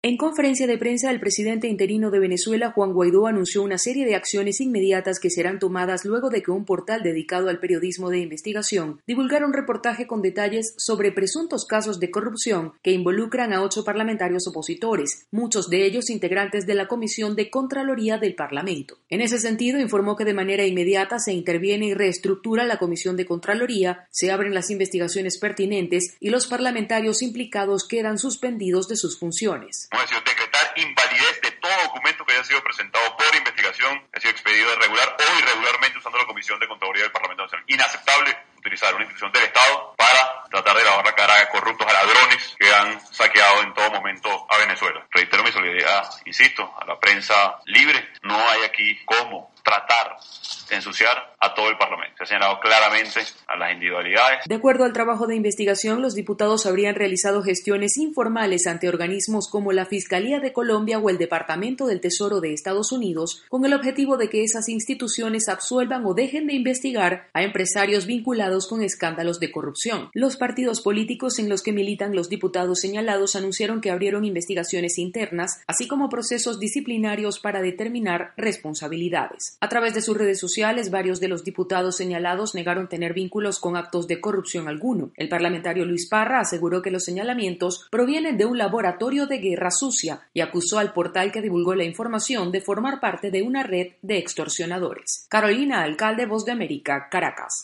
En conferencia de prensa, el presidente interino de Venezuela, Juan Guaidó, anunció una serie de acciones inmediatas que serán tomadas luego de que un portal dedicado al periodismo de investigación divulgara un reportaje con detalles sobre presuntos casos de corrupción que involucran a 8 parlamentarios opositores, muchos de ellos integrantes de la Comisión de Contraloría del Parlamento. En ese sentido, informó que de manera inmediata se interviene y reestructura la Comisión de Contraloría, se abren las investigaciones pertinentes y los parlamentarios implicados quedan suspendidos de sus funciones. Decretar invalidez de todo documento que haya sido presentado por investigación, que haya sido expedido irregular o irregularmente usando la Comisión de Contraloría del Parlamento Nacional. Inaceptable utilizar una institución del Estado para tratar de lavar la cara a corruptos, a ladrones que han saqueado en todo momento a Venezuela. Reitero mi solidaridad, insisto, a la prensa libre. No hay aquí cómo tratar de ensuciar a todo el Parlamento. Se ha señalado claramente a las individualidades. De acuerdo al trabajo de investigación, los diputados habrían realizado gestiones informales ante organismos como la Fiscalía de Colombia o el Departamento del Tesoro de Estados Unidos, con el objetivo de que esas instituciones absuelvan o dejen de investigar a empresarios vinculados con escándalos de corrupción. Los partidos políticos en los que militan los diputados señalados anunciaron que abrieron investigaciones internas, así como procesos disciplinarios para determinar responsabilidades. A través de sus redes sociales, varios de los diputados señalados negaron tener vínculos con actos de corrupción alguno. El parlamentario Luis Parra aseguró que los señalamientos provienen de un laboratorio de guerra sucia y acusó al portal que divulgó la información de formar parte de una red de extorsionadores. Carolina Alcalde, Voz de América, Caracas.